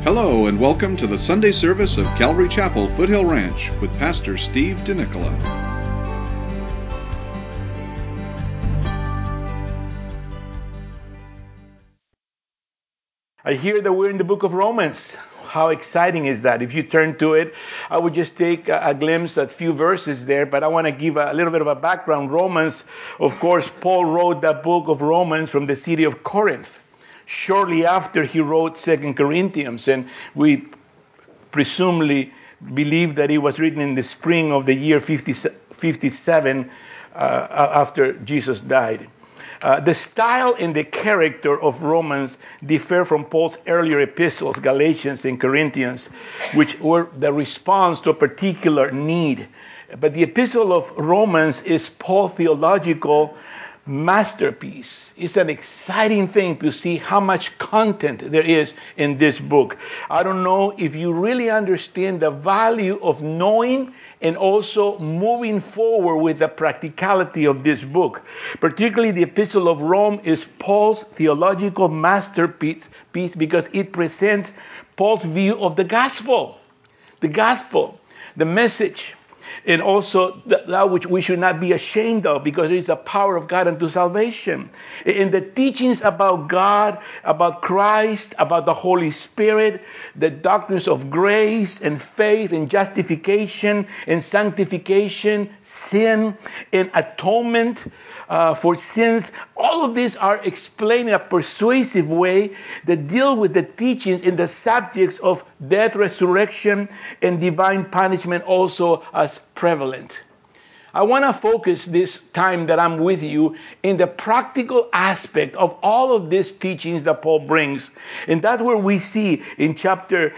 Hello and welcome to the Sunday service of Calvary Chapel, Foothill Ranch with Pastor Steve DeNicola. I hear that we're in the book of Romans. How exciting is that? If you turn to it, I would just take a glimpse at a few verses there, but I want to give a little bit of a background. Romans, of course, Paul wrote that book of Romans from the city of Corinth, shortly after he wrote 2 Corinthians, and we presumably believe that it was written in the spring of the year 57 after Jesus died. The style and the character of Romans differ from Paul's earlier epistles, Galatians and Corinthians, which were the response to a particular need. But the epistle of Romans is Paul's theological masterpiece. It's an exciting thing to see how much content there is in this book. I don't know if you really understand the value of knowing and also moving forward with the practicality of this book. Particularly the Epistle of Rome is Paul's theological masterpiece because it presents Paul's view of the gospel, the message. And also that which we should not be ashamed of, because it is the power of God unto salvation. And the teachings about God, about Christ, about the Holy Spirit, the doctrines of grace and faith and justification and sanctification, sin and atonement for sins, all of these are explained in a persuasive way that deal with the teachings and the subjects of death, resurrection, and divine punishment also as prevalent. I want to focus this time that I'm with you in the practical aspect of all of these teachings that Paul brings. And that's where we see in chapter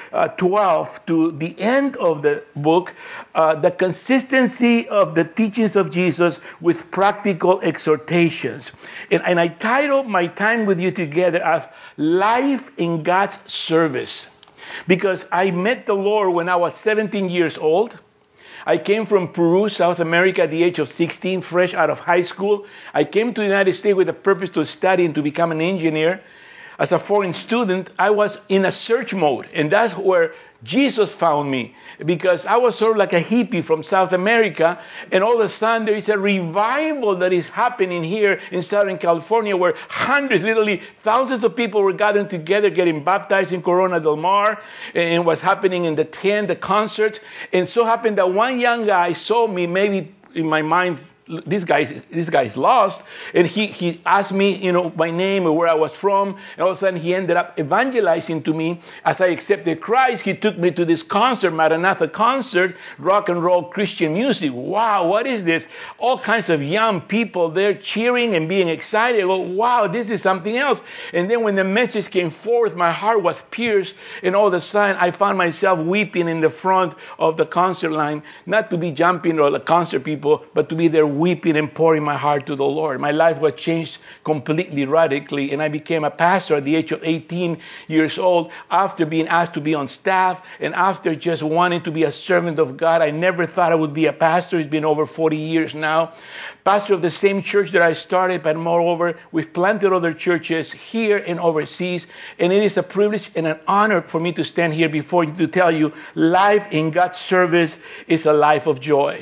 12 to the end of the book, the consistency of the teachings of Jesus with practical exhortations. And I titled my time with you together as Life in God's Service. Because I met the Lord when I was 17 years old. I came from Peru, South America, at the age of 16, fresh out of high school. I came to the United States with a purpose to study and to become an engineer. As a foreign student, I was in a search mode, and that's where Jesus found me, because I was sort of like a hippie from South America, and all of a sudden there is a revival that is happening here in Southern California, where hundreds, literally thousands of people were gathering together, getting baptized in Corona del Mar, and what's happening in the tent, the concerts. And so happened that one young guy saw me, maybe in my mind, this guy's lost, and he asked me, my name or where I was from, and all of a sudden he ended up evangelizing to me. As I accepted Christ, he took me to this concert, Maranatha concert, rock and roll Christian music. Wow, what is this? All kinds of young people there cheering and being excited. I go, wow, this is something else. And then when the message came forth, my heart was pierced, and all of a sudden I found myself weeping in the front of the concert line, not to be jumping or the concert people, but to be there weeping and pouring my heart to the Lord. My life was changed completely, radically, and I became a pastor at the age of 18 years old after being asked to be on staff and after just wanting to be a servant of God. I never thought I would be a pastor. It's been over 40 years now. Pastor of the same church that I started, but moreover, we've planted other churches here and overseas, and it is a privilege and an honor for me to stand here before you to tell you life in God's service is a life of joy.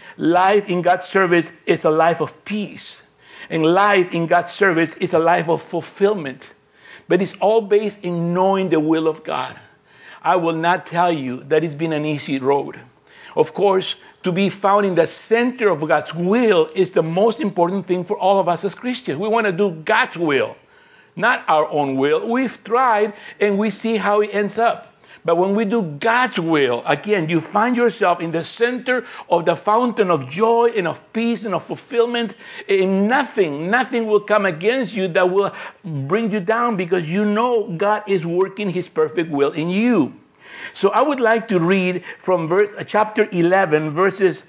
Life in God's service is a life of peace. And life in God's service is a life of fulfillment. But it's all based in knowing the will of God. I will not tell you that it's been an easy road. Of course, to be found in the center of God's will is the most important thing for all of us as Christians. We want to do God's will, not our own will. We've tried and we see how it ends up. But when we do God's will, again, you find yourself in the center of the fountain of joy and of peace and of fulfillment. And nothing will come against you that will bring you down, because you know God is working His perfect will in you. So I would like to read from chapter 11, verses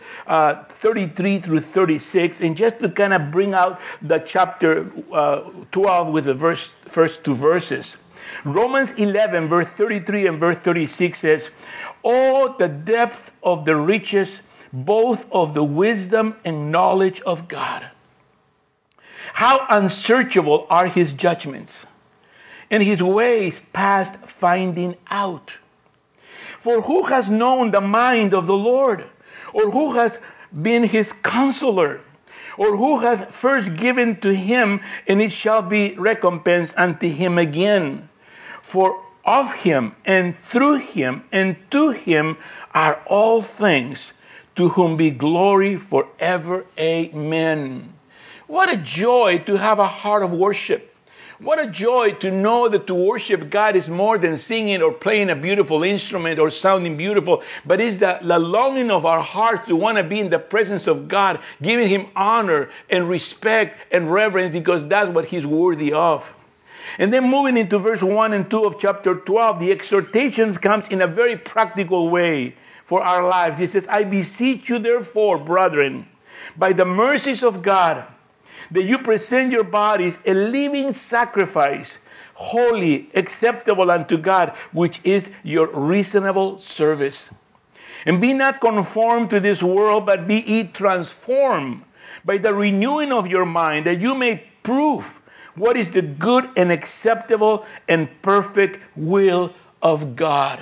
33 through 36, and just to kind of bring out the chapter 12 with the first two verses. Romans 11, verse 33 and verse 36 says, "Oh, the depth of the riches, both of the wisdom and knowledge of God. How unsearchable are His judgments, and his ways past finding out. For who has known the mind of the Lord? Or who has been his counselor? Or who hath first given to him, and it shall be recompensed unto him again? For of him, and through him, and to him are all things, to whom be glory forever. Amen. What a joy to have a heart of worship. What a joy to know that to worship God is more than singing or playing a beautiful instrument or sounding beautiful, but it's the longing of our heart to want to be in the presence of God, giving him honor and respect and reverence, because that's what he's worthy of. And then moving into verse 1 and 2 of chapter 12, the exhortations comes in a very practical way for our lives. He says, I beseech you therefore, brethren, by the mercies of God, that you present your bodies a living sacrifice, holy, acceptable unto God, which is your reasonable service. And be not conformed to this world, but be ye transformed by the renewing of your mind, that you may prove what is the good and acceptable and perfect will of God.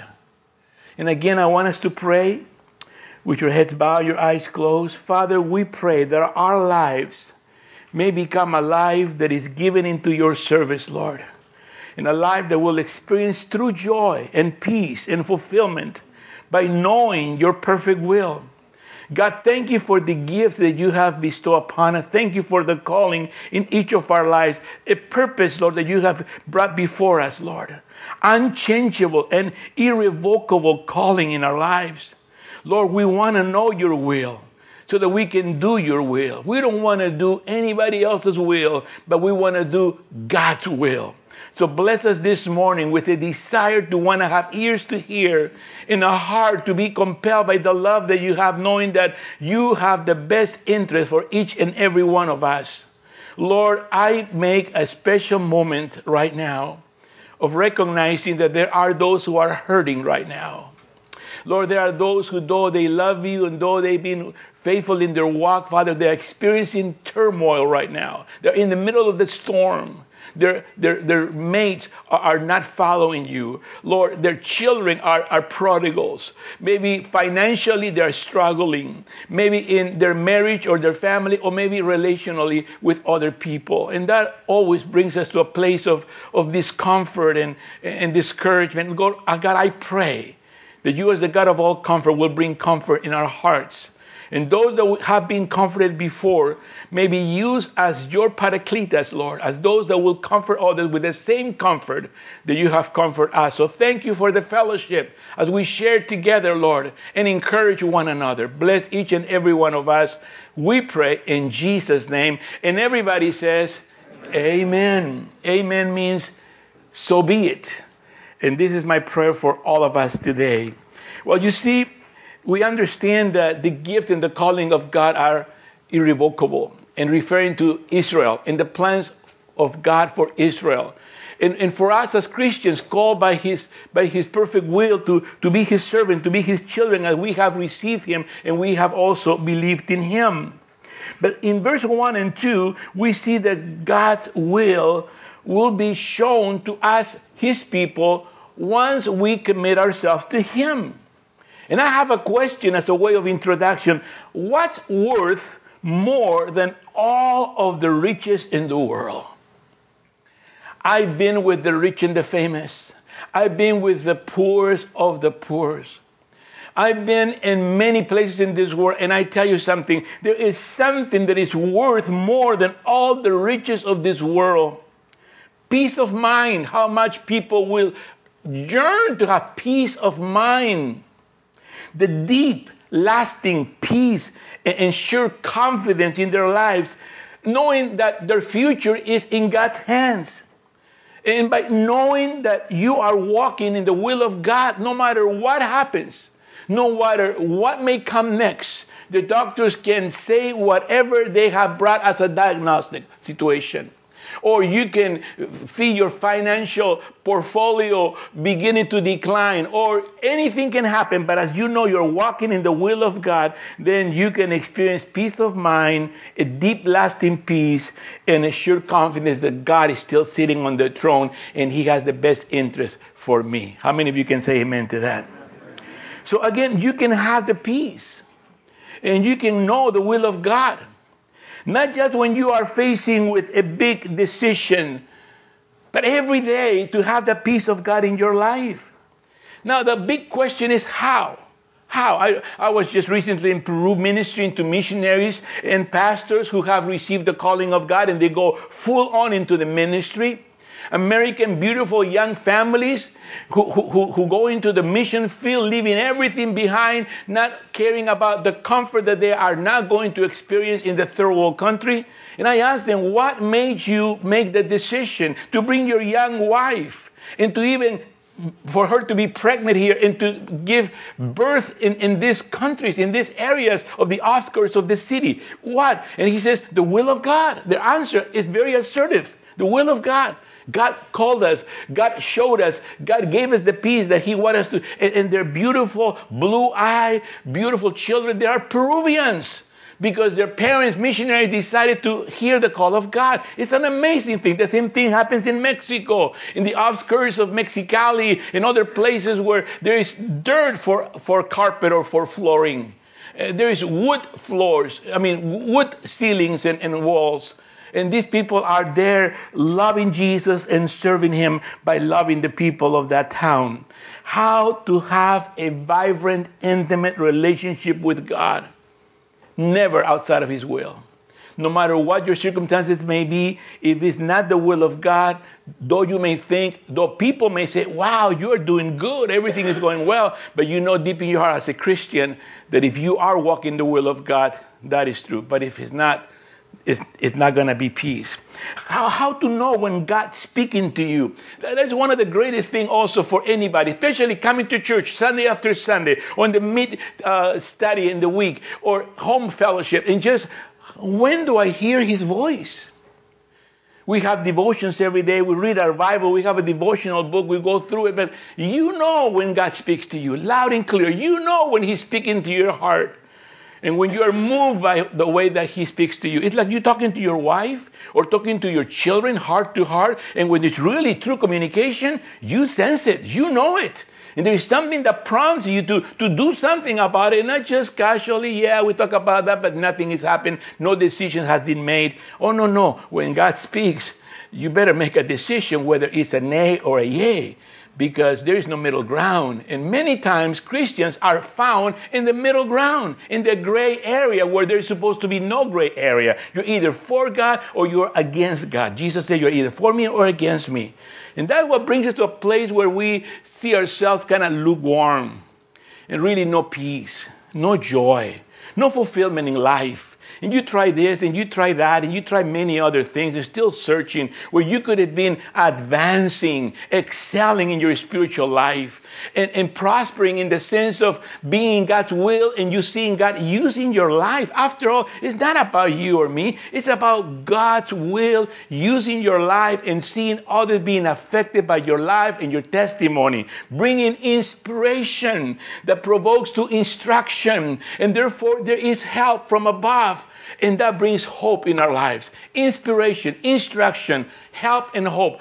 And again, I want us to pray with your heads bowed, your eyes closed. Father, we pray that our lives may become a life that is given into your service, Lord. And a life that will experience true joy and peace and fulfillment by knowing your perfect will. God, thank you for the gifts that you have bestowed upon us. Thank you for the calling in each of our lives. A purpose, Lord, that you have brought before us, Lord. Unchangeable and irrevocable calling in our lives. Lord, we want to know your will, so that we can do your will. We don't want to do anybody else's will, but we want to do God's will. So bless us this morning with a desire to want to have ears to hear and a heart to be compelled by the love that you have, knowing that you have the best interest for each and every one of us. Lord, I make a special moment right now of recognizing that there are those who are hurting right now. Lord, there are those who, though they love you and though they've been faithful in their walk, Father, they're experiencing turmoil right now. They're in the middle of the storm. Their mates are not following you. Lord, their children are prodigals. Maybe financially they're struggling. Maybe in their marriage or their family, or maybe relationally with other people. And that always brings us to a place of discomfort and discouragement. God, I pray that you, as the God of all comfort, will bring comfort in our hearts. And those that have been comforted before may be used as your parakletas, Lord, as those that will comfort others with the same comfort that you have comforted us. So thank you for the fellowship as we share together, Lord, and encourage one another. Bless each and every one of us. We pray in Jesus' name. And everybody says, Amen. Amen means so be it. And this is my prayer for all of us today. Well, you see, we understand that the gift and the calling of God are irrevocable, and referring to Israel and the plans of God for Israel. And for us as Christians, called by his perfect will to be his servant, to be his children, as we have received him and we have also believed in him. But in verse 1 and 2, we see that God's will be shown to us, his people, once we commit ourselves to him. And I have a question as a way of introduction. What's worth more than all of the riches in the world? I've been with the rich and the famous. I've been with the poorest of the poorest. I've been in many places in this world, and I tell you something. There is something that is worth more than all the riches of this world. Peace of mind. How much people will yearn to have peace of mind. The deep, lasting peace and sure confidence in their lives, knowing that their future is in God's hands. And by knowing that you are walking in the will of God, no matter what happens, no matter what may come next, the doctors can say whatever they have brought as a diagnostic situation. Or you can see your financial portfolio beginning to decline, or anything can happen. But as you know you're walking in the will of God, then you can experience peace of mind, a deep, lasting peace, and a sure confidence that God is still sitting on the throne and He has the best interest for me. How many of you can say amen to that? So again, you can have the peace and you can know the will of God. Not just when you are facing with a big decision, but every day to have the peace of God in your life. Now, the big question is how? How? I was just recently in Peru ministering to missionaries and pastors who have received the calling of God, and they go full on into the ministry. American, beautiful young families who go into the mission field, leaving everything behind, not caring about the comfort that they are not going to experience in the third world country. And I asked them, what made you make the decision to bring your young wife and to even for her to be pregnant here and to give birth in these countries, in these areas of the outskirts of the city? What? And he says, the will of God. The answer is very assertive. The will of God. God called us. God showed us. God gave us the peace that He wanted us to. And they're beautiful, blue-eyed, beautiful children. They are Peruvians because their parents, missionaries, decided to hear the call of God. It's an amazing thing. The same thing happens in Mexico, in the outskirts of Mexicali, and other places where there is dirt for carpet or for flooring. There is wood ceilings and walls. And these people are there loving Jesus and serving Him by loving the people of that town. How to have a vibrant, intimate relationship with God. Never outside of His will. No matter what your circumstances may be, if it's not the will of God, though people may say, wow, you're doing good, everything is going well, but you know deep in your heart as a Christian that if you are walking the will of God, that is true. But if it's not, it's not going to be peace. How to know when God's speaking to you? That's one of the greatest things also for anybody, especially coming to church Sunday after Sunday, on the mid-study in the week, or home fellowship, and just, when do I hear His voice? We have devotions every day. We read our Bible. We have a devotional book. We go through it. But you know when God speaks to you, loud and clear. You know when He's speaking to your heart. And when you are moved by the way that He speaks to you, it's like you talking to your wife or talking to your children heart to heart. And when it's really true communication, you sense it. You know it. And there is something that prompts you to do something about it, not just casually, yeah, we talk about that, but nothing has happened. No decision has been made. Oh, no. When God speaks, you better make a decision whether it's a nay or a yay, because there is no middle ground. And many times Christians are found in the middle ground, in the gray area where there's supposed to be no gray area. You're either for God or you're against God. Jesus said you're either for me or against me. And that's what brings us to a place where we see ourselves kind of lukewarm and really no peace, no joy, no fulfillment in life. And you try this and you try that and you try many other things and still searching where you could have been advancing, excelling in your spiritual life and prospering in the sense of being in God's will and you seeing God using your life. After all, it's not about you or me. It's about God's will using your life and seeing others being affected by your life and your testimony, bringing inspiration that provokes to instruction. And therefore, there is help from above. And that brings hope in our lives. Inspiration, instruction, help, and hope.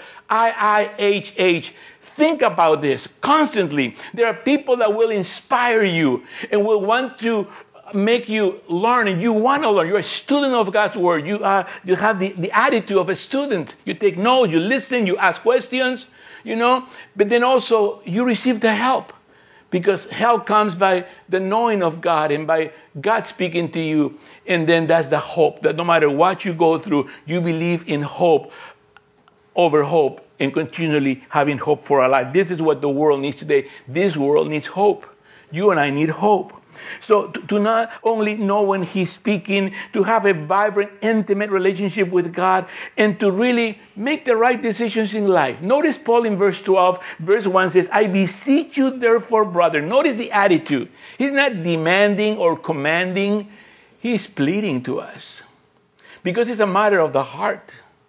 IIHH. Think about this constantly. There are people that will inspire you and will want to make you learn, and you want to learn. You're a student of God's Word. You have the attitude of a student. You take notes, you listen, you ask questions, but then also you receive the help. Because help comes by the knowing of God and by God speaking to you. And then that's the hope, that no matter what you go through, you believe in hope over hope and continually having hope for our life. This is what the world needs today. This world needs hope. You and I need hope. So to not only know when He's speaking, to have a vibrant, intimate relationship with God, and to really make the right decisions in life. Notice Paul in verse 12, verse 1 says, I beseech you therefore, brother. Notice the attitude. He's not demanding or commanding. He's pleading to us. Because it's a matter of the heart.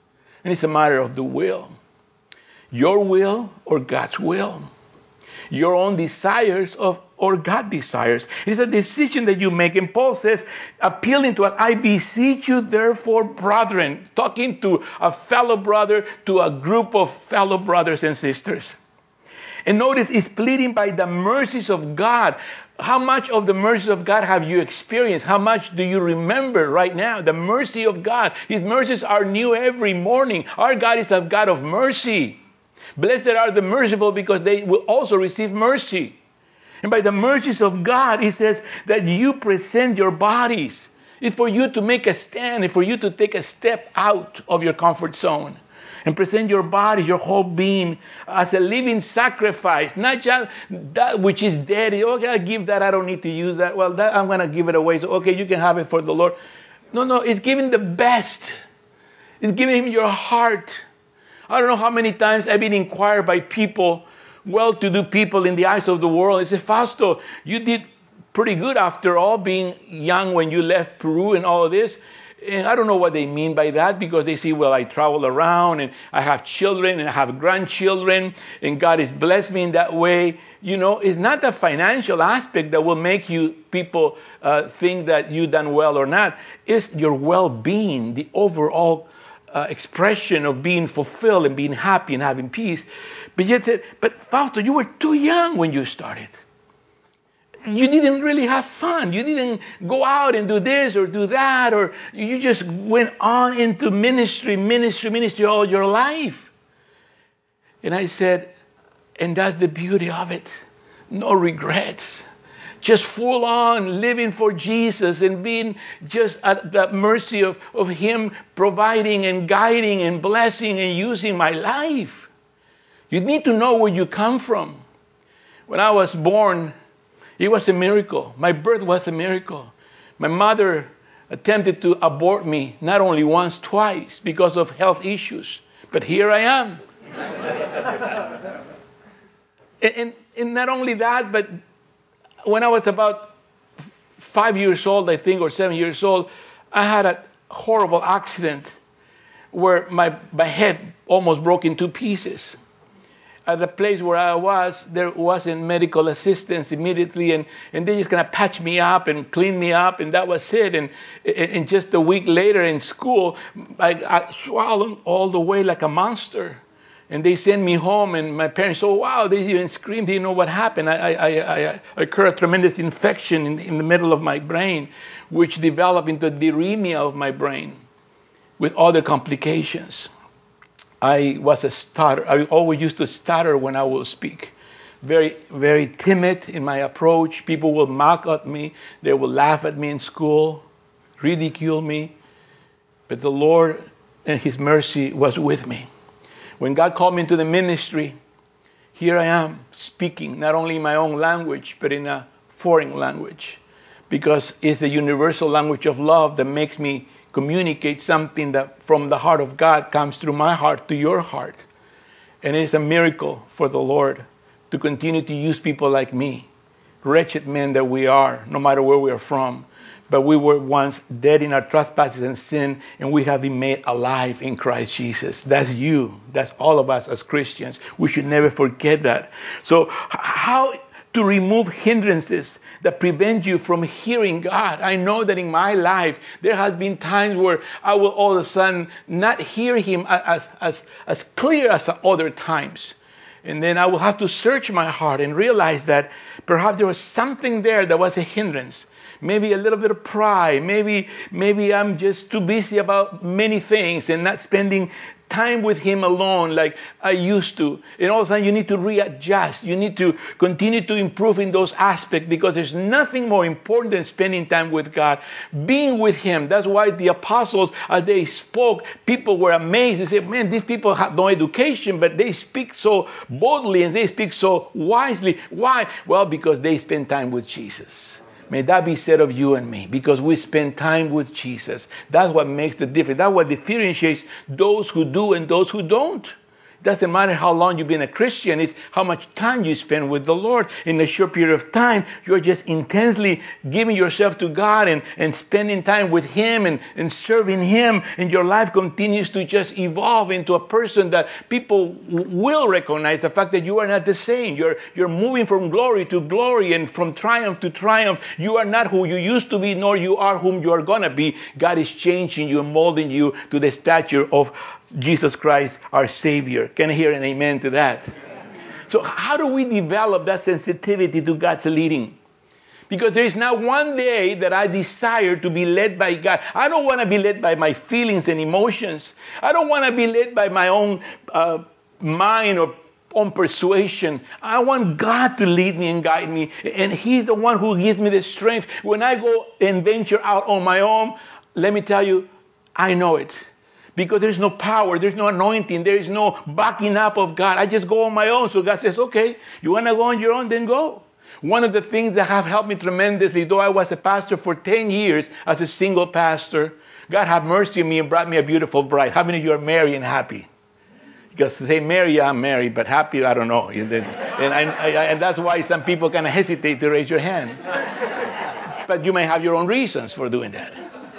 And it's a matter of the will. Your will or God's will. Your own desires or God's desires. It's a decision that you make. And Paul says, appealing to us, I beseech you therefore, brethren, talking to a fellow brother, to a group of fellow brothers and sisters. And notice, he's pleading by the mercies of God. How much of the mercies of God have you experienced? How much do you remember right now? The mercy of God. His mercies are new every morning. Our God is a God of mercy. Blessed are the merciful because they will also receive mercy. And by the mercies of God, he says that you present your bodies. It's for you to make a stand. It's for you to take a step out of your comfort zone. And present your body, your whole being, as a living sacrifice. Not just that which is dead. Okay, I give that. I don't need to use that. Well, that I'm going to give it away. So, okay, you can have it for the Lord. No, it's giving the best. It's giving him your heart. I don't know how many times I've been inquired by people, well-to-do people in the eyes of the world. They say, Fausto, you did pretty good after all, being young when you left Peru and all of this. And I don't know what they mean by that, because they say, well, I travel around and I have children and I have grandchildren and God has blessed me in that way. You know, it's not the financial aspect that will make you people think that you've done well or not. It's your well-being, the overall expression of being fulfilled and being happy and having peace. But yet said, but Fausto, you were too young when you started. You didn't really have fun. You didn't go out and do this or do that, or you just went on into ministry all your life. And I said, and that's the beauty of it. No regrets. Just full on living for Jesus and being just at the mercy of him providing and guiding and blessing and using my life. You need to know where you come from. When I was born, it was a miracle. My birth was a miracle. My mother attempted to abort me not only once, twice because of health issues. But here I am. and not only that, but when I was about 5 years old, I think, or 7 years old, I had a horrible accident where my head almost broke in two pieces. At the place where I was, there wasn't medical assistance immediately, and they just kind of patched me up and cleaned me up, and that was it. And just a week later in school, I swallowed all the way like a monster. And they sent me home, and my parents, oh, wow, they even screamed, didn't know what happened. I occurred a tremendous infection in the middle of my brain, which developed into dysrhythmia of my brain with other complications. I was a stutter. I always used to stutter when I will speak. Very, very timid in my approach. People will mock at me. They will laugh at me in school, ridicule me. But the Lord and his mercy was with me. When God called me into the ministry, here I am speaking not only in my own language, but in a foreign language. Because it's the universal language of love that makes me communicate something that from the heart of God comes through my heart to your heart. And it is a miracle for the Lord to continue to use people like me, wretched men that we are, no matter where we are from. But we were once dead in our trespasses and sin, and we have been made alive in Christ Jesus. That's you. That's all of us as Christians. We should never forget that. So how to remove hindrances that prevent you from hearing God? I know that in my life, there has been times where I will all of a sudden not hear him as clear as other times. And then I will have to search my heart and realize that perhaps there was something there that was a hindrance. Maybe a little bit of pride. Maybe I'm just too busy about many things and not spending time with him alone like I used to. And all of a sudden you need to readjust. You need to continue to improve in those aspects, because there's nothing more important than spending time with God, being with him. That's why the apostles, as they spoke, people were amazed. They said, man, these people have no education, but they speak so boldly and they speak so wisely. Why? Well, because they spend time with Jesus. May that be said of you and me, because we spend time with Jesus. That's what makes the difference. That's what differentiates those who do and those who don't. Doesn't matter how long you've been a Christian, it's how much time you spend with the Lord. In a short period of time, you're just intensely giving yourself to God and spending time with Him and serving Him. And your life continues to just evolve into a person that people will recognize the fact that you are not the same. You're moving from glory to glory and from triumph to triumph. You are not who you used to be, nor you are whom you are going to be. God is changing you and molding you to the stature of Jesus Christ, our Savior. Can I hear an amen to that? So how do we develop that sensitivity to God's leading? Because there is not one day that I desire to be led by God. I don't want to be led by my feelings and emotions. I don't want to be led by my own mind or own persuasion. I want God to lead me and guide me. And He's the one who gives me the strength. When I go and venture out on my own, let me tell you, I know it. Because there's no power, there's no anointing, there is no backing up of God. I just go on my own. So God says, okay, you want to go on your own, then go. One of the things that have helped me tremendously, though I was a pastor for 10 years as a single pastor, God have mercy on me and brought me a beautiful bride. How many of you are married and happy? Because to say married, yeah, I'm married, but happy, I don't know. And that's why some people kind of hesitate to raise your hand. But you may have your own reasons for doing that.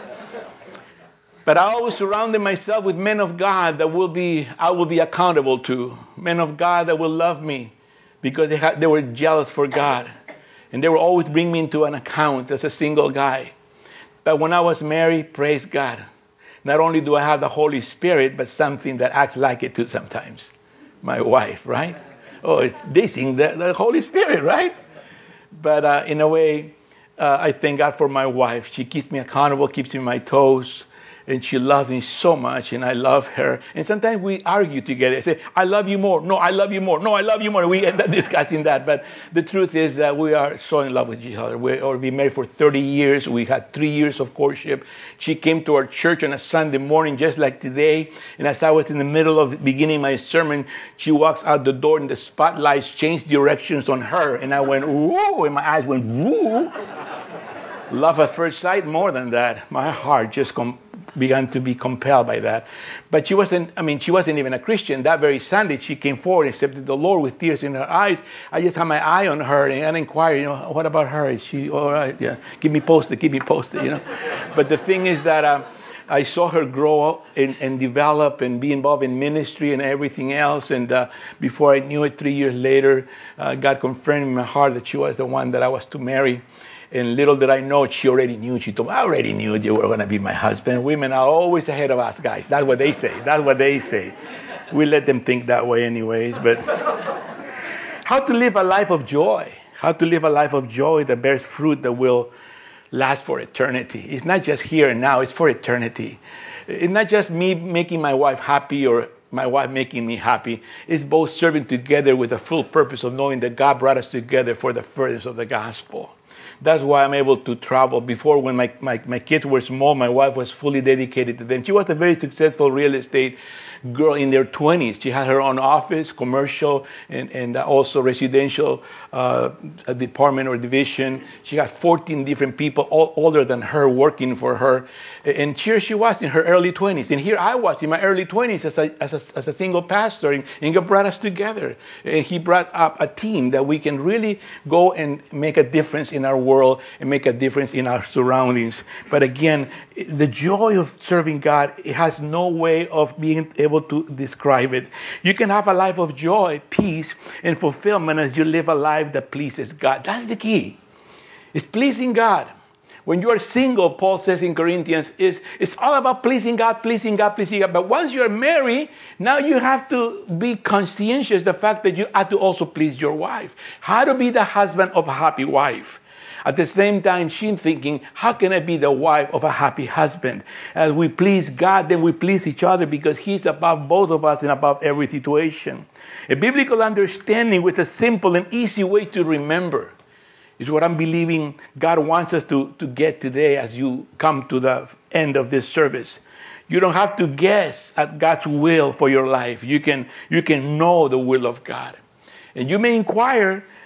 But I always surrounded myself with men of God that I will be accountable to. Men of God that will love me because they were jealous for God. And they will always bring me into an account as a single guy. But when I was married, praise God, not only do I have the Holy Spirit, but something that acts like it too sometimes. My wife, right? Oh, they sing the Holy Spirit, right? But in a way, I thank God for my wife. She keeps me accountable, keeps me on my toes. And she loves me so much, and I love her. And sometimes we argue together. I say, I love you more. No, I love you more. No, I love you more. We end up discussing that. But the truth is that we are so in love with each other. We've been married for 30 years. We had 3 years of courtship. She came to our church on a Sunday morning, just like today. And as I was in the middle of beginning my sermon, she walks out the door, and the spotlights changed directions on her. And I went, whoa, and my eyes went, whoa. Love at first sight, more than that. My heart just began to be compelled by that. But she wasn't even a Christian. That very Sunday, she came forward and accepted the Lord with tears in her eyes. I just had my eye on her, and I inquired, what about her? Is she all right? Yeah, keep me posted, But the thing is that I saw her grow and develop and be involved in ministry and everything else. And before I knew it, 3 years later, God confirmed in my heart that she was the one that I was to marry. And little did I know, she already knew. She told me, I already knew you were going to be my husband. Women are always ahead of us, guys. That's what they say. We let them think that way anyways. But how to live a life of joy. How to live a life of joy that bears fruit that will last for eternity. It's not just here and now. It's for eternity. It's not just me making my wife happy or my wife making me happy. It's both serving together with the full purpose of knowing that God brought us together for the furtherance of the gospel. That's why I'm able to travel. Before, when my kids were small, my wife was fully dedicated to them. She was a very successful real estate girl in their 20s. She had her own office, commercial, and also residential department or division. She had 14 different people, all older than her, working for her. And here she was in her early 20s. And here I was in my early 20s as a single pastor. And God brought us together. And He brought up a team that we can really go and make a difference in our world and make a difference in our surroundings. But again, the joy of serving God, it has no way of being able to describe it. You can have a life of joy, peace, and fulfillment as you live a life that pleases God. That's the key. It's pleasing God. When you are single, Paul says in Corinthians, it's all about pleasing God, pleasing God, pleasing God. But once you're married, now you have to be conscientious the fact that you have to also please your wife. How to be the husband of a happy wife. At the same time, she's thinking, how can I be the wife of a happy husband? As we please God, then we please each other because He's above both of us and above every situation. A biblical understanding with a simple and easy way to remember is what I'm believing God wants us to get today as you come to the end of this service. You don't have to guess at God's will for your life. You can know the will of God. And you may inquire,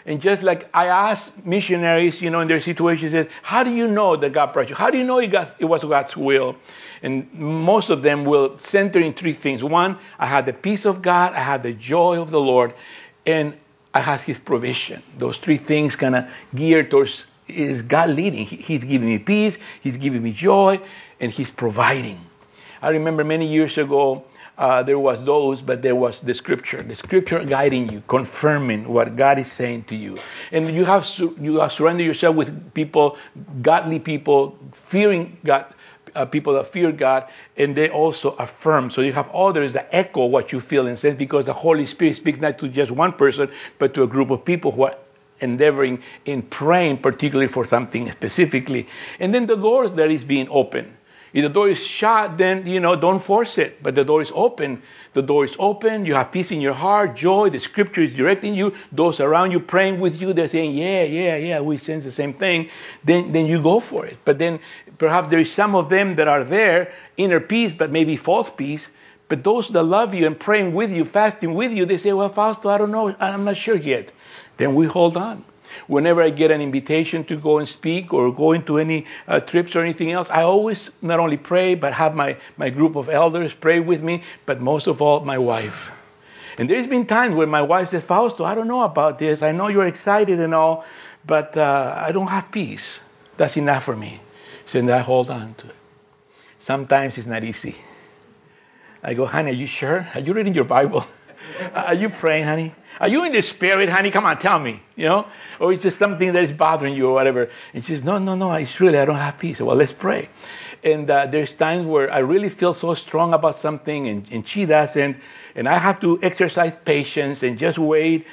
And just like I asked missionaries, in their situations, how do you know that God brought you? How do you know it was God's will? And most of them will center in three things. One, I had the peace of God, I had the joy of the Lord, and I had His provision. Those three things kind of geared towards, is God leading? He's giving me peace, He's giving me joy, and He's providing. I remember many years ago, there was the scripture guiding you, confirming what God is saying to you. And you have surrendered yourself with people, godly people, fearing God, people that fear God, and they also affirm. So you have others that echo what you feel and sense, because the Holy Spirit speaks not to just one person, but to a group of people who are endeavoring in praying particularly for something specifically. And then the door that is being opened. If the door is shut, then, don't force it. But the door is open. The door is open. You have peace in your heart, joy. The scripture is directing you. Those around you praying with you, they're saying, yeah, we sense the same thing. Then you go for it. But then perhaps there is some of them that are there, inner peace, but maybe false peace. But those that love you and praying with you, fasting with you, they say, well, Fausto, I don't know. I'm not sure yet. Then we hold on. Whenever I get an invitation to go and speak or go into any trips or anything else, I always not only pray, but have my group of elders pray with me, but most of all, my wife. And there's been times when my wife says, Fausto, I don't know about this. I know you're excited and all, but I don't have peace. That's enough for me. So then I hold on to it. Sometimes it's not easy. I go, honey, are you sure? Are you reading your Bible? Are you praying, honey? Are you in the spirit, honey? Come on, tell me, Or it's just something that is bothering you or whatever. And she says, no, it's really, I don't have peace. Well, let's pray. And there's times where I really feel so strong about something and she doesn't. And I have to exercise patience and just wait.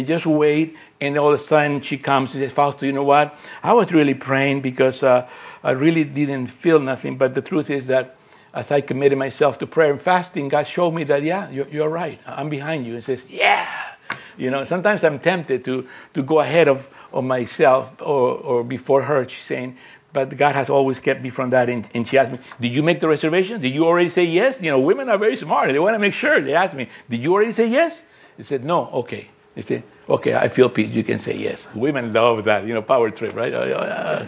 And all of a sudden she comes and says, Fausto, you know what? I was really praying because I really didn't feel nothing. But the truth is that as I committed myself to prayer and fasting, God showed me that, you're right. I'm behind you. And says, yeah. Sometimes I'm tempted to go ahead of myself or before her. She's saying, but God has always kept me from that. And she asked me, did you make the reservation? Did you already say yes? Women are very smart. They want to make sure. They ask me, did you already say yes? I said, no. Okay. They said, okay, I feel peace. You can say yes. Women love that, power trip, right?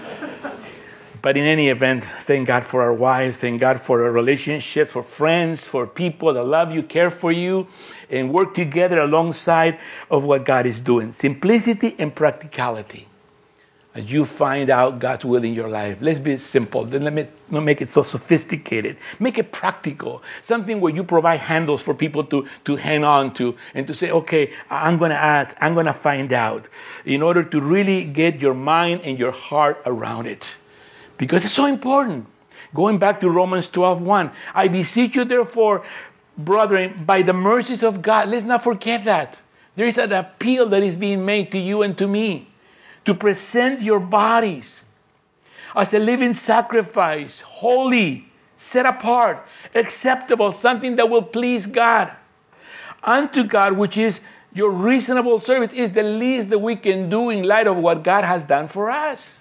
But in any event, thank God for our wives. Thank God for our relationships, for friends, for people that love you, care for you, and work together alongside of what God is doing. Simplicity and practicality. As you find out God's will in your life, let's be simple. Then let me not make it so sophisticated. Make it practical. Something where you provide handles for people to hang on to and to say, okay, I'm going to ask, I'm going to find out, in order to really get your mind and your heart around it. Because it's so important. Going back to Romans 12:1, I beseech you, therefore, brethren, by the mercies of God, let's not forget that. There is an appeal that is being made to you and to me to present your bodies as a living sacrifice, holy, set apart, acceptable, something that will please God. Unto God, which is your reasonable service, is the least that we can do in light of what God has done for us.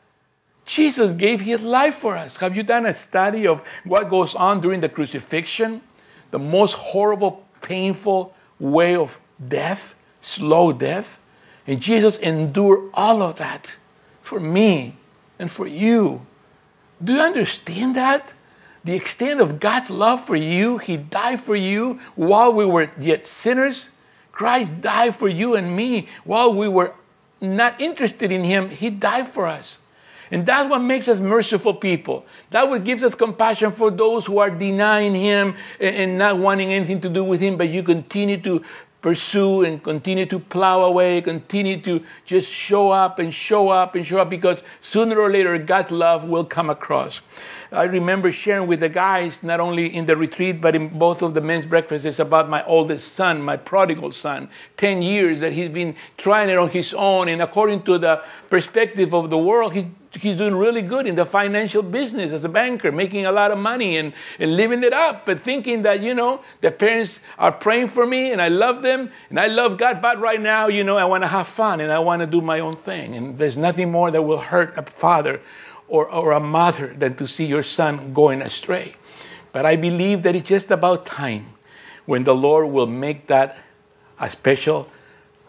Jesus gave His life for us. Have you done a study of what goes on during the crucifixion? The most horrible, painful way of death, slow death. And Jesus endured all of that for me and for you. Do you understand that? The extent of God's love for you. He died for you while we were yet sinners. Christ died for you and me while we were not interested in Him. He died for us. And that's what makes us merciful people. That's what gives us compassion for those who are denying Him and not wanting anything to do with Him. But you continue to pursue and continue to plow away, continue to just show up and show up and show up, because sooner or later God's love will come across. I remember sharing with the guys, not only in the retreat, but in both of the men's breakfasts, about my oldest son, my prodigal son. 10 years that he's been trying it on his own. And according to the perspective of the world, he's doing really good in the financial business as a banker, making a lot of money and living it up. But thinking that, the parents are praying for me and I love them and I love God. But right now, I want to have fun and I want to do my own thing. And there's nothing more that will hurt a father or a mother than to see your son going astray. But I believe that it's just about time when the Lord will make that a special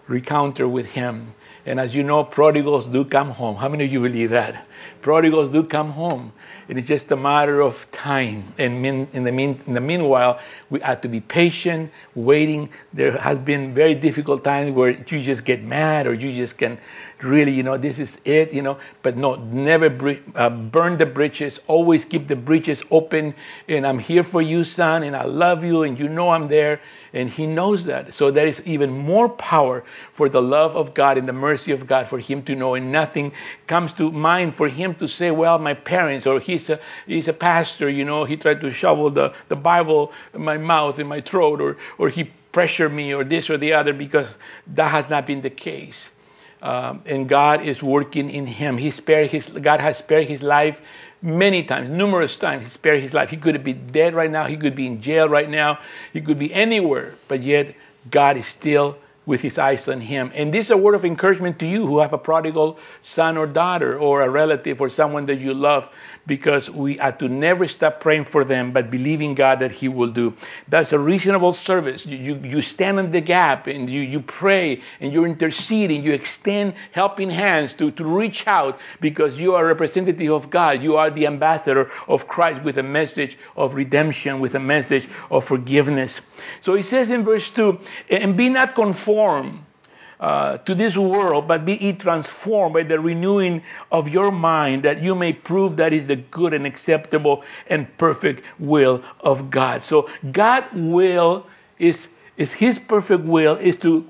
encounter with him. And as you know, prodigals do come home. How many of you believe that? Prodigals do come home. And it's just a matter of time. And in the meanwhile, we have to be patient, waiting. There has been very difficult times where you just get mad, or you just can really, this is it, But no, never burn the bridges. Always keep the bridges open. And I'm here for you, son, and I love you, and I'm there. And he knows that. So there is even more power for the love of God and the mercy of God for him to know. And nothing comes to mind for him to say, well, my parents, or he's a pastor, he tried to shovel the Bible in my mouth, in my throat, or he pressured me, or this or the other, because that has not been the case. And God is working in him. God has spared his life many times, numerous times. He spared his life. He could be dead right now. He could be in jail right now. He could be anywhere. But yet, God is still with his eyes on him. And this is a word of encouragement to you who have a prodigal son or daughter, or a relative, or someone that you love, because we have to never stop praying for them, but believing God that he will do. That's a reasonable service. You stand in the gap, and you pray, and you're interceding. You extend helping hands to reach out, because you are a representative of God. You are the ambassador of Christ with a message of redemption, with a message of forgiveness. So he says in verse 2, and be not conformed to this world, but be ye transformed by the renewing of your mind, that you may prove that is the good and acceptable and perfect will of God. So God's will is his perfect will, is to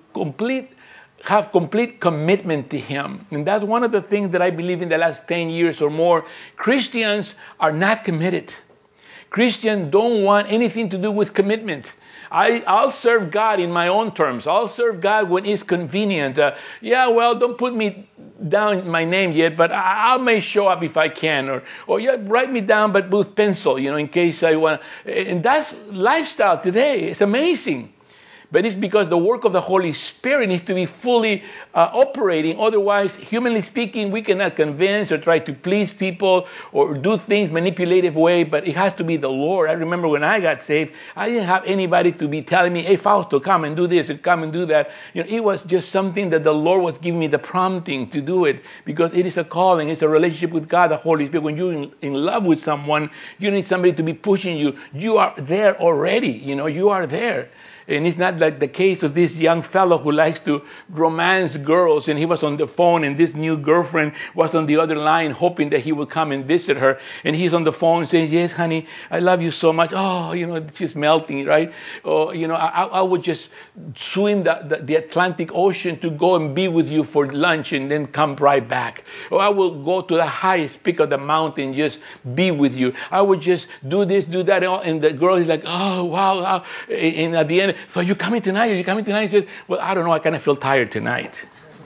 have complete commitment to him. And that's one of the things that I believe in the last 10 years or more. Christians are not committed. Christians don't want anything to do with commitment. I'll serve God in my own terms. I'll serve God when it's convenient. Don't put me down my name yet, but I may show up if I can. Or write me down, but with pencil, in case I want. And that's lifestyle today. It's amazing. But it's because the work of the Holy Spirit needs to be fully operating. Otherwise, humanly speaking, we cannot convince or try to please people or do things manipulative way, but it has to be the Lord. I remember when I got saved, I didn't have anybody to be telling me, hey, Fausto, come and do this or come and do that. It was just something that the Lord was giving me the prompting to do it, because it is a calling. It's a relationship with God, the Holy Spirit. When you're in love with someone, you need somebody to be pushing you. You are there already. You are there. And it's not like the case of this young fellow who likes to romance girls, and he was on the phone, and this new girlfriend was on the other line hoping that he would come and visit her. And he's on the phone saying, yes, honey, I love you so much. Oh, she's melting, right? Or, I would just swim the Atlantic Ocean to go and be with you for lunch and then come right back. Or I will go to the highest peak of the mountain, just be with you. I would just do this, do that. And the girl is like, oh, wow. And at the end, so are you coming tonight? Are you coming tonight? He says, well, I don't know. I kind of feel tired tonight.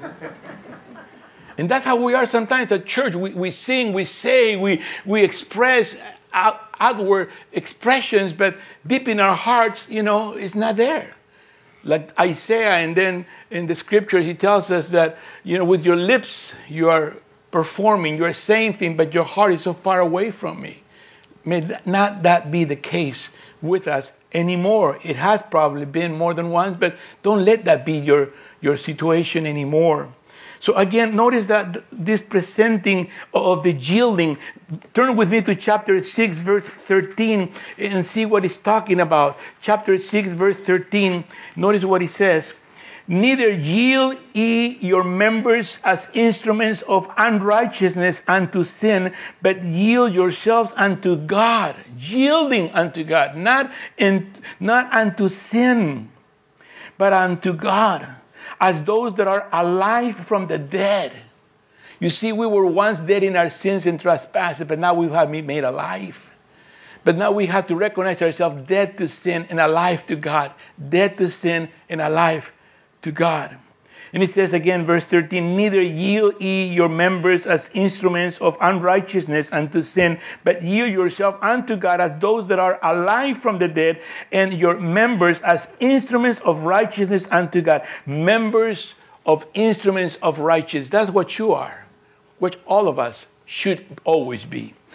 And that's how we are sometimes at church. We sing, we say, we express outward expressions, but deep in our hearts, it's not there. Like Isaiah, and then in the scripture, he tells us that, with your lips, you are performing, you are saying things, but your heart is so far away from me. May not that be the case with us anymore. It has probably been more than once, but don't let that be your situation anymore. So again, notice that this presenting of the yielding. Turn with me to chapter 6, verse 13, and see what he's talking about. Chapter 6, verse 13. Notice what he says. Neither yield ye your members as instruments of unrighteousness unto sin, but yield yourselves unto God. Yielding unto God, not unto sin, but unto God, as those that are alive from the dead. You see, we were once dead in our sins and trespasses, but now we have been made alive. But now we have to recognize ourselves dead to sin and alive to God. Dead to sin and alive to God. And it says again, verse 13, neither yield ye your members as instruments of unrighteousness unto sin, but yield yourself unto God as those that are alive from the dead, and your members as instruments of righteousness unto God. Members of instruments of righteousness. That's what you are. What all of us should always be.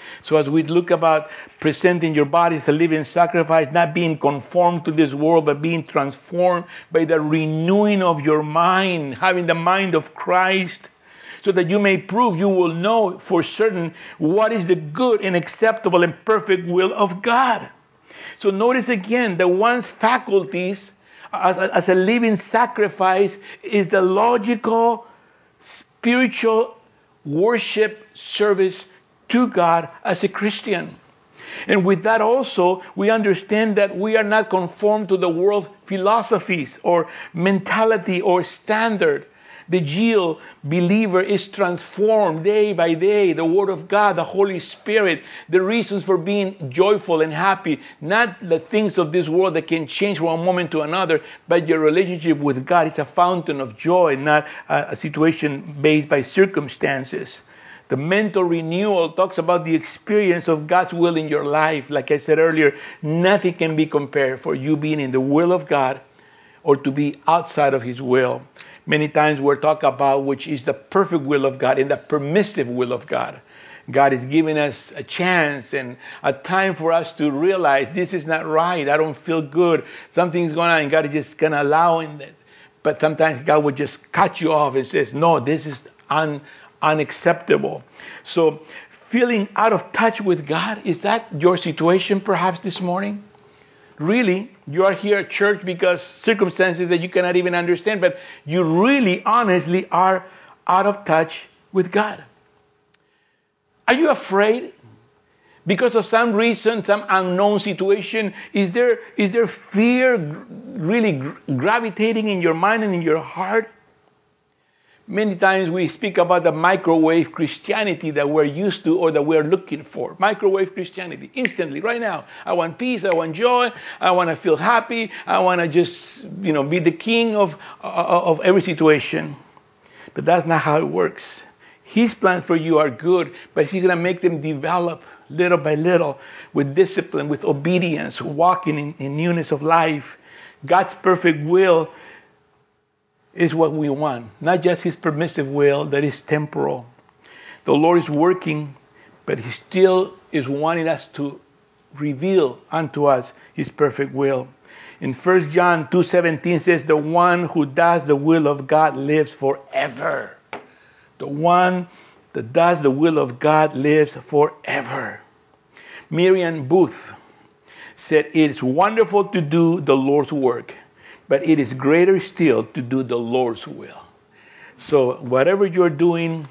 So as we look about presenting your body as a living sacrifice, not being conformed to this world, but being transformed by the renewing of your mind, having the mind of Christ, so that you may prove, you will know for certain what is the good and acceptable and perfect will of God. So notice again, the one's faculties as a living sacrifice is the logical, spiritual worship service to God as a Christian. And with that also, we understand that we are not conformed to the world's philosophies or mentality or standard. The real believer is transformed day by day. The Word of God, the Holy Spirit, the reasons for being joyful and happy, not the things of this world that can change from one moment to another, but your relationship with God. It's a fountain of joy, not a situation based by circumstances. The mental renewal talks about the experience of God's will in your life. Like I said earlier, nothing can be compared for you being in the will of God or to be outside of His will. Many times we're talking about which is the perfect will of God and the permissive will of God. God is giving us a chance and a time for us to realize this is not right. I don't feel good. Something's going on, and God is just going to allow it. But sometimes God will just cut you off and says, no, this is unacceptable. So feeling out of touch with God, is that your situation perhaps this morning? Really, you are here at church because circumstances that you cannot even understand, but you really, honestly are out of touch with God. Are you afraid? Because of some reason, some unknown situation, is there fear really gravitating in your mind and in your heart? Many times we speak about the microwave Christianity that we're used to or that we're looking for. Microwave Christianity, instantly, right now. I want peace, I want joy, I want to feel happy, I want to just, be the king of every situation. But that's not how it works. His plans for you are good, but He's going to make them develop little by little with discipline, with obedience, walking in newness of life. God's perfect will is what we want, not just His permissive will that is temporal. The Lord is working, but He still is wanting us to reveal unto us His perfect will. In 1 John 2:17 says, the one who does the will of God lives forever. The one that does the will of God lives forever. Miriam Booth said, it is wonderful to do the Lord's work, but it is greater still to do the Lord's will. So whatever you're doing,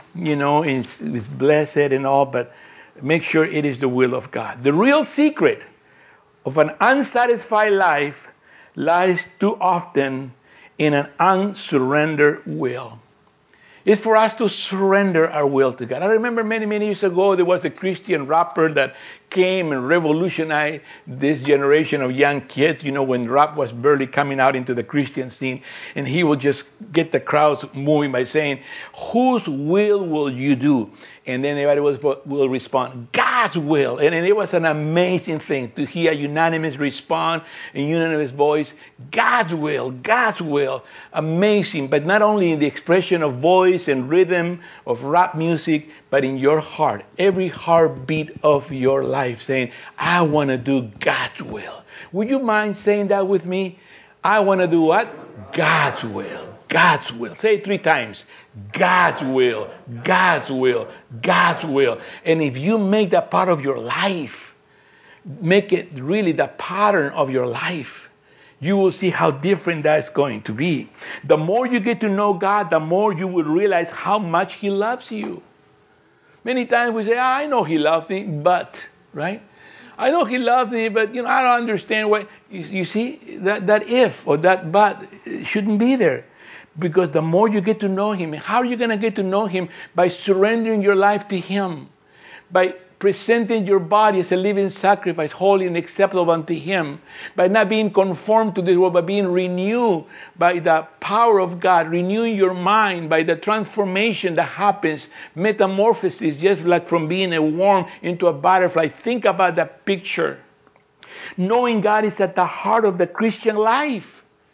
is blessed and all, but make sure it is the will of God. The real secret of an unsatisfied life lies too often in an unsurrendered will. It's for us to surrender our will to God. I remember many, many years ago, there was a Christian rapper that came and revolutionized this generation of young kids, when rap was barely coming out into the Christian scene. And he would just get the crowds moving by saying, whose will will you do? And then everybody will respond, God's will. And it was an amazing thing to hear a unanimous response, a unanimous voice, God's will, God's will. Amazing. But not only in the expression of voice and rhythm of rap music, but in your heart, every heartbeat of your life saying, I want to do God's will. Would you mind saying that with me? I want to do what? God's will. God's will. Say it 3 times. God's will. God's will. God's will. And if you make that part of your life, make it really the pattern of your life, you will see how different that's going to be. The more you get to know God, the more you will realize how much He loves you. Many times we say, I know He loved me, but, right? I know He loved me, but, I don't understand why. You see, that if or that but shouldn't be there. Because the more you get to know Him, how are you going to get to know Him? By surrendering your life to Him. By presenting your body as a living sacrifice, holy and acceptable unto Him. By not being conformed to this world, but being renewed by the power of God. Renewing your mind by the transformation that happens. Metamorphosis, just like from being a worm into a butterfly. Think about that picture. Knowing God is at the heart of the Christian life.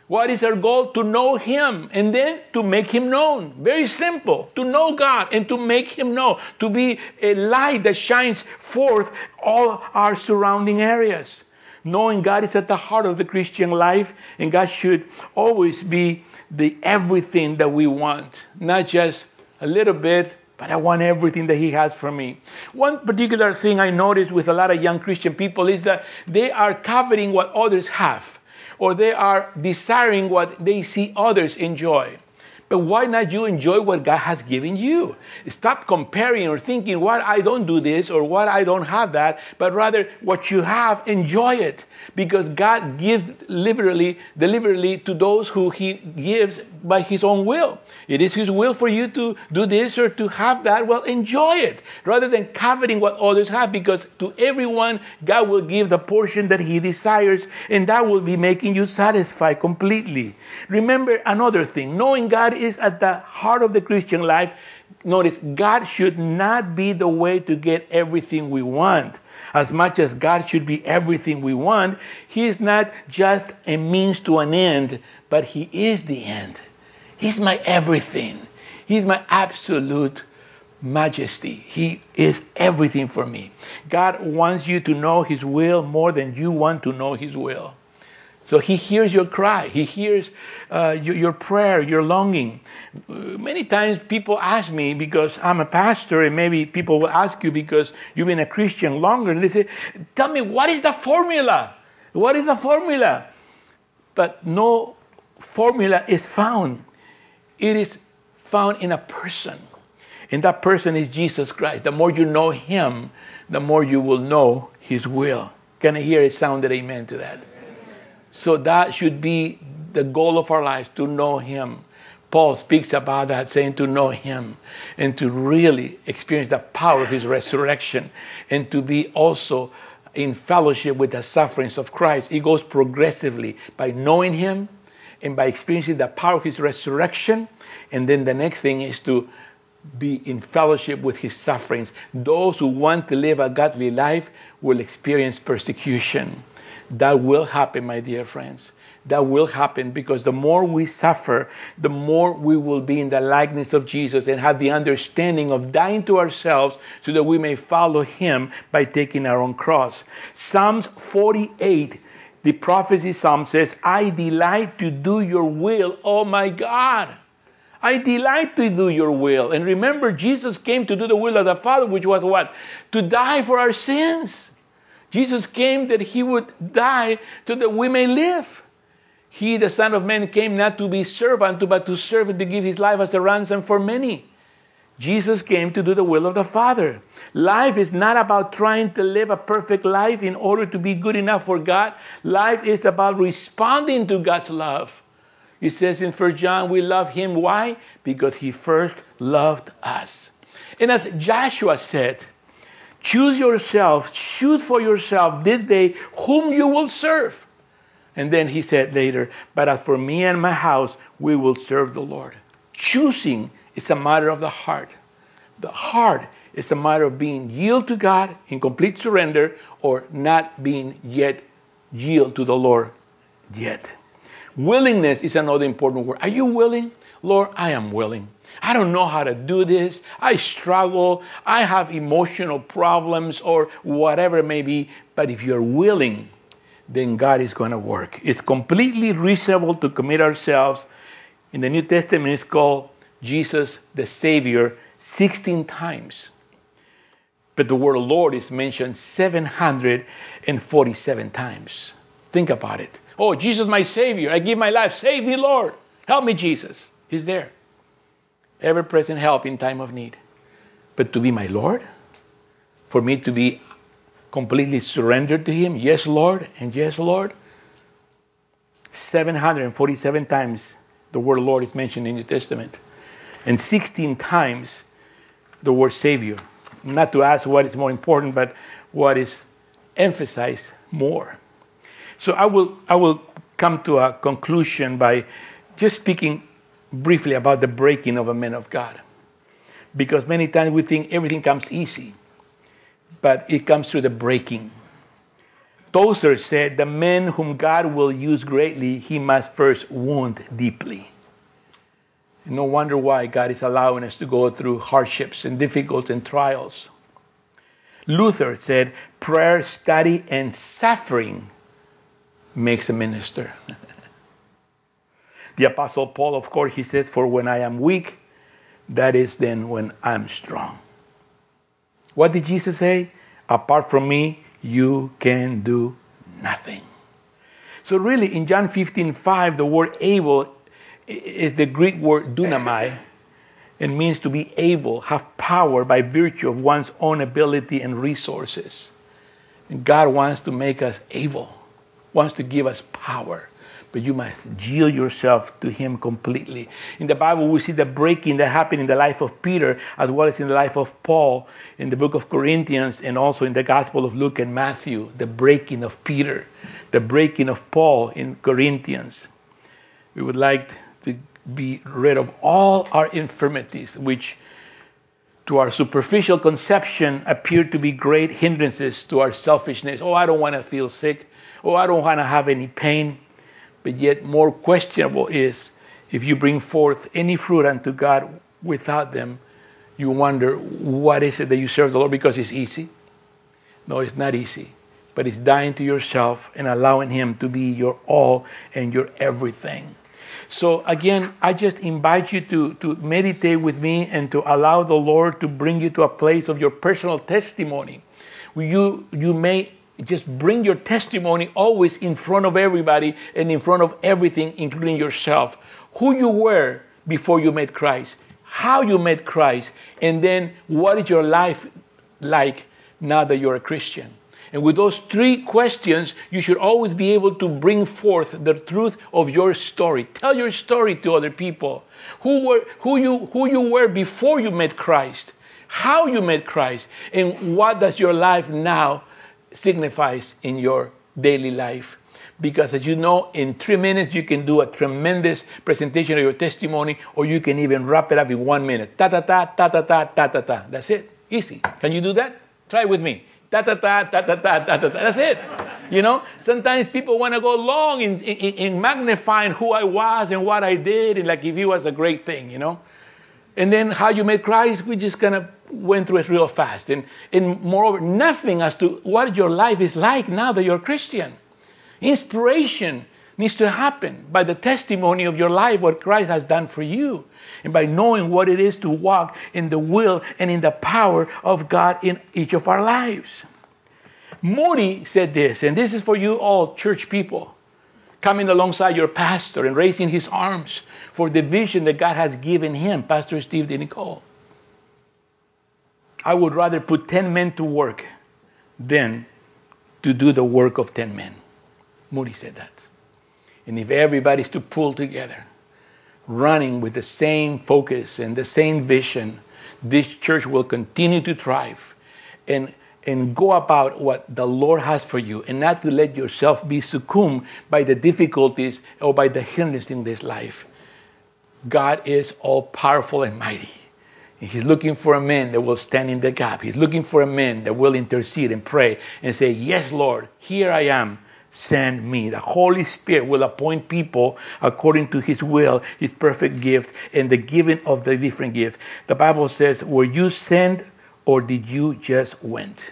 What is our goal? To know Him and then to make Him known. Very simple. To know God and to make Him known. To be a light that shines forth all our surrounding areas. Knowing God is at the heart of the Christian life, and God should always be the everything that we want. Not just a little bit, but I want everything that He has for me. One particular thing I noticed with a lot of young Christian people is that they are coveting what others have, or they are desiring what they see others enjoy. But why not you enjoy what God has given you? Stop comparing or thinking, what I don't do this or what I don't have that, but rather what you have, enjoy it. Because God gives deliberately to those who He gives by His own will. It is His will for you to do this or to have that. Well, enjoy it rather than coveting what others have, because to everyone, God will give the portion that He desires, and that will be making you satisfied completely. Remember another thing, knowing God is at the heart of the Christian life. Notice, God should not be the way to get everything we want. As much as God should be everything we want, He is not just a means to an end, but He is the end. He's my everything. He's my absolute majesty. He is everything for me. God wants you to know His will more than you want to know His will. So He hears your cry. He hears your prayer, your longing. Many times people ask me, because I'm a pastor, and maybe people will ask you because you've been a Christian longer, and they say, tell me, what is the formula? What is the formula? But no formula is found. It is found in a person. And that person is Jesus Christ. The more you know Him, the more you will know His will. Can I hear a sounded amen to that? So that should be the goal of our lives, to know Him. Paul speaks about that, saying to know Him and to really experience the power of His resurrection and to be also in fellowship with the sufferings of Christ. It goes progressively by knowing Him and by experiencing the power of His resurrection. And then the next thing is to be in fellowship with His sufferings. Those who want to live a godly life will experience persecution. That will happen, my dear friends. That will happen, because the more we suffer, the more we will be in the likeness of Jesus and have the understanding of dying to ourselves so that we may follow Him by taking our own cross. Psalms 48, the prophecy psalm says, I delight to do your will, oh my God. I delight to do your will. And remember, Jesus came to do the will of the Father, which was what? To die for our sins. Jesus came that He would die so that we may live. He, the Son of Man, came not to be served unto, but to serve and to give His life as a ransom for many. Jesus came to do the will of the Father. Life is not about trying to live a perfect life in order to be good enough for God. Life is about responding to God's love. It says in 1 John, we love Him. Why? Because He first loved us. And as Joshua said, choose for yourself this day whom you will serve. And then he said later, but as for me and my house, we will serve the Lord. Choosing is a matter of the heart. The heart is a matter of being yield to God in complete surrender, or not being yet yield to the Lord yet. Willingness is another important word. Are you willing? Lord, I am willing. I don't know how to do this. I struggle. I have emotional problems or whatever it may be. But if you're willing, then God is going to work. It's completely reasonable to commit ourselves. In the New Testament, it's called Jesus the Savior 16 times. But the word Lord is mentioned 747 times. Think about it. Oh, Jesus, my Savior. I give my life. Save me, Lord. Help me, Jesus. He's there. Ever-present help in time of need. But to be my Lord? For me to be completely surrendered to Him? Yes, Lord, and yes, Lord. 747 times the word Lord is mentioned in the New Testament. And 16 times the word Savior. Not to ask what is more important, but what is emphasized more. So I will come to a conclusion by just speaking briefly about the breaking of a man of God. Because many times we think everything comes easy, but it comes through the breaking. Tozer said, the man whom God will use greatly, he must first wound deeply. No wonder why God is allowing us to go through hardships and difficulties and trials. Luther said, prayer, study, and suffering makes a minister. The Apostle Paul, of course, he says, for when I am weak, that is then when I'm strong. What did Jesus say? Apart from me, you can do nothing. So really, in John 15:5, the word able is the Greek word dunamai. It means to be able, have power by virtue of one's own ability and resources. And God wants to make us able, wants to give us power. But you must yield yourself to Him completely. In the Bible, we see the breaking that happened in the life of Peter, as well as in the life of Paul, in the book of Corinthians, and also in the Gospel of Luke and Matthew. The breaking of Peter, the breaking of Paul in Corinthians. We would like to be rid of all our infirmities, which to our superficial conception appear to be great hindrances to our selfishness. Oh, I don't want to feel sick. Oh, I don't want to have any pain. But yet more questionable is if you bring forth any fruit unto God without them, you wonder, what is it that you serve the Lord because it's easy? No, it's not easy. But it's dying to yourself and allowing Him to be your all and your everything. So again, I just invite you to meditate with me and to allow the Lord to bring you to a place of your personal testimony. You may just bring your testimony always in front of everybody and in front of everything, including yourself. Who you were before you met Christ, how you met Christ, and then what is your life like now that you're a Christian. And with those three questions, you should always be able to bring forth the truth of your story. Tell your story to other people. Who you were before you met Christ, how you met Christ, and what does your life now signifies in your daily life. Because as you know, in 3 minutes you can do a tremendous presentation of your testimony, or you can even wrap it up in 1 minute. Ta ta ta ta ta ta ta ta ta. That's it. Easy. Can you do that? Try it with me. Ta ta ta ta ta ta ta ta. That's it. You know, sometimes people want to go long in magnifying who I was and what I did, and like if it was a great thing, you know. And then how you met Christ, we just kind of went through it real fast. And moreover, nothing as to what your life is like now that you're a Christian. Inspiration needs to happen by the testimony of your life, what Christ has done for you, and by knowing what it is to walk in the will and in the power of God in each of our lives. Moody said this, and this is for you all church people, coming alongside your pastor and raising his arms for the vision that God has given him, Pastor Steve DeNicole. I would rather put 10 men to work than to do the work of 10 men. Moody said that. And if everybody's to pull together, running with the same focus and the same vision, this church will continue to thrive and go about what the Lord has for you, and not to let yourself be succumbed by the difficulties or by the hindrances in this life. God is all powerful and mighty. And He's looking for a man that will stand in the gap. He's looking for a man that will intercede and pray and say, yes, Lord, here I am. Send me. The Holy Spirit will appoint people according to His will, His perfect gift, and the giving of the different gift. The Bible says, were you sent or did you just went?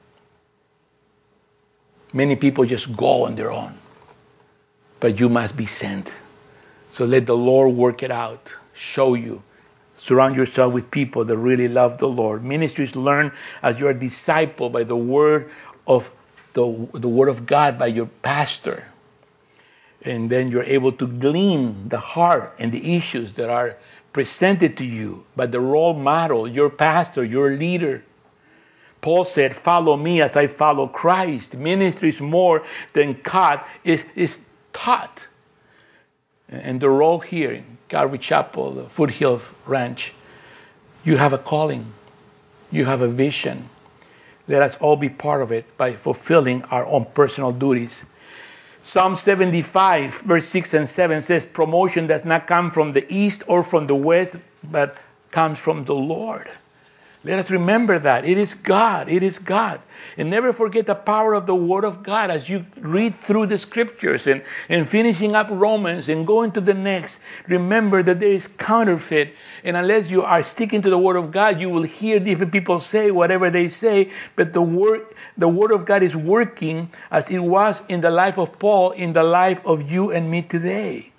Many people just go on their own. But you must be sent. So let the Lord work it out. Show you. Surround yourself with people that really love the Lord. Ministries learn as you are discipled by the word of the word of God by your pastor. And then you're able to glean the heart and the issues that are presented to you by the role model, your pastor, your leader. Paul said, follow me as I follow Christ. Ministry is more than caught, is taught. And the role here in Calvary Chapel, the Foothill Ranch, you have a calling. You have a vision. Let us all be part of it by fulfilling our own personal duties. Psalm 75, verse 6 and 7 says, promotion does not come from the east or from the west, but comes from the Lord. Let us remember that. It is God. It is God. And never forget the power of the Word of God as you read through the Scriptures and finishing up Romans and going to the next. Remember that there is counterfeit. And unless you are sticking to the Word of God, you will hear different people say whatever they say. But the Word of God is working as it was in the life of Paul, in the life of you and me today.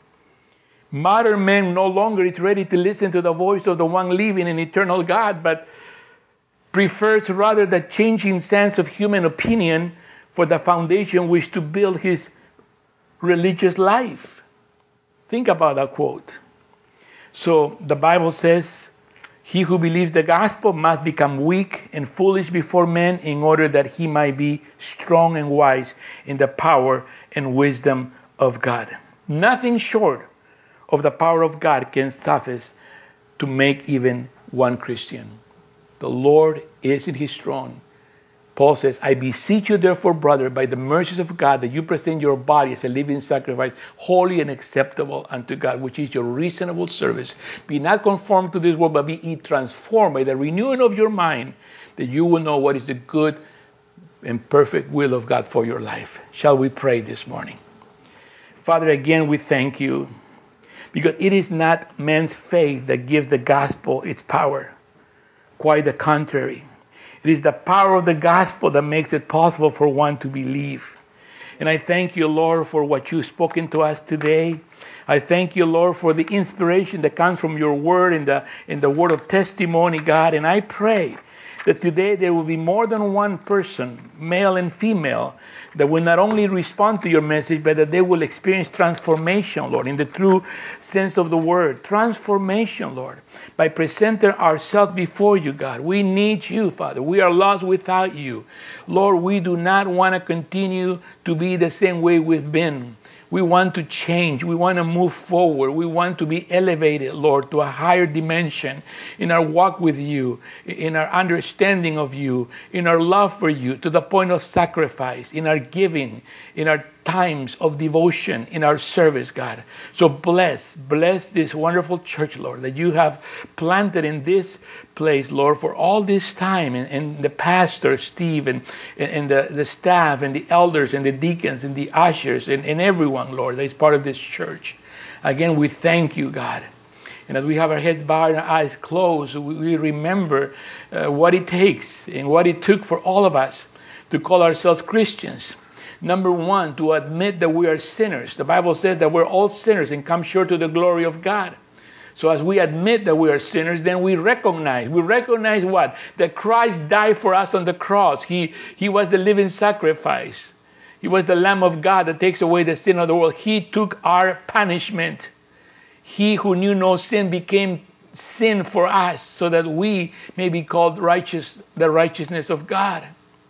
Modern man no longer is ready to listen to the voice of the one living and eternal God, but prefers rather the changing sense of human opinion for the foundation which to build his religious life. Think about that quote. So the Bible says, he who believes the gospel must become weak and foolish before men in order that he might be strong and wise in the power and wisdom of God. Nothing short of the power of God can suffice to make even one Christian. The Lord is in his throne. Paul says, I beseech you therefore, brother, by the mercies of God, that you present your body as a living sacrifice, holy and acceptable unto God, which is your reasonable service. Be not conformed to this world, but be ye transformed by the renewing of your mind, that you will know what is the good and perfect will of God for your life. Shall we pray this morning? Father, again, we thank you, because it is not man's faith that gives the gospel its power. Quite the contrary. It is the power of the gospel that makes it possible for one to believe. And I thank you, Lord, for what you've spoken to us today. I thank you, Lord, for the inspiration that comes from your word in the word of testimony, God. And I pray that today there will be more than one person, male and female, that will not only respond to your message, but that they will experience transformation, Lord, in the true sense of the word. Transformation, Lord, by presenting ourselves before you, God. We need you, Father. We are lost without you. Lord, we do not want to continue to be the same way we've been. We want to change. We want to move forward. We want to be elevated, Lord, to a higher dimension in our walk with you, in our understanding of you, in our love for you, to the point of sacrifice, in our giving, in our times of devotion, in our service, God. So bless this wonderful church, Lord, that you have planted in this place, Lord, for all this time, and the pastor, Steve, and the staff, and the elders, and the deacons, and the ushers, and everyone, Lord, that is part of this church. Again, we thank you, God. And as we have our heads bowed and our eyes closed, we remember what it takes and what it took for all of us to call ourselves Christians. Number one, to admit that we are sinners. The Bible says that we're all sinners and come short to the glory of God. So as we admit that we are sinners, then we recognize what? That Christ died for us on the cross. He was the living sacrifice. He was the Lamb of God that takes away the sin of the world. He took our punishment. He who knew no sin became sin for us so that we may be called righteous, the righteousness of God.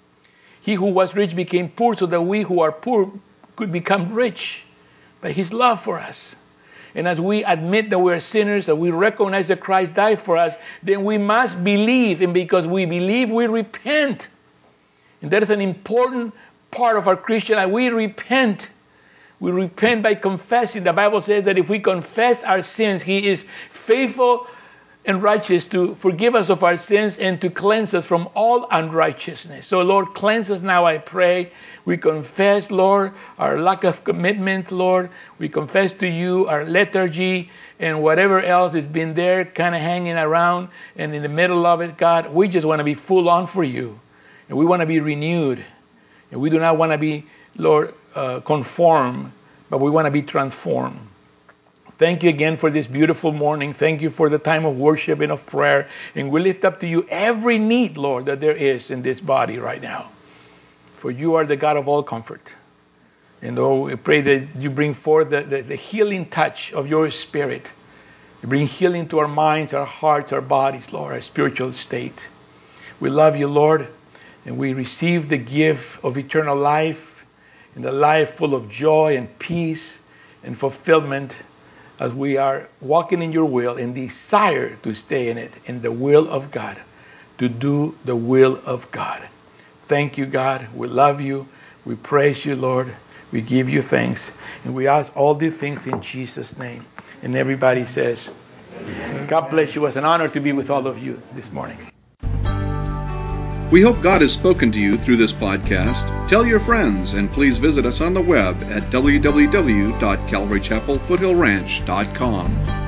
He who was rich became poor so that we who are poor could become rich by his love for us. And as we admit that we are sinners, that we recognize that Christ died for us, then we must believe. And because we believe, we repent. And that is an important part of our Christian life. We repent. We repent by confessing. The Bible says that if we confess our sins, he is faithful and righteous to forgive us of our sins and to cleanse us from all unrighteousness. So, Lord, cleanse us now, I pray. We confess, Lord, our lack of commitment, Lord. We confess to you our lethargy and whatever else has been there kind of hanging around. And in the middle of it, God, we just want to be full on for you. And we want to be renewed. And we do not want to be, Lord, conform, but we want to be transformed. Thank you again for this beautiful morning. Thank you for the time of worship and of prayer. And we lift up to you every need, Lord, that there is in this body right now. For you are the God of all comfort. And oh, we pray that you bring forth the healing touch of your Spirit. You bring healing to our minds, our hearts, our bodies, Lord, our spiritual state. We love you, Lord, and we receive the gift of eternal life and the life full of joy and peace and fulfillment as we are walking in your will and desire to stay in it, in the will of God, to do the will of God. Thank you, God. We love you. We praise you, Lord. We give you thanks. And we ask all these things in Jesus' name. And everybody says, God bless you. It was an honor to be with all of you this morning. We hope God has spoken to you through this podcast. Tell your friends, and please visit us on the web at www.calvarychapelfoothillranch.com.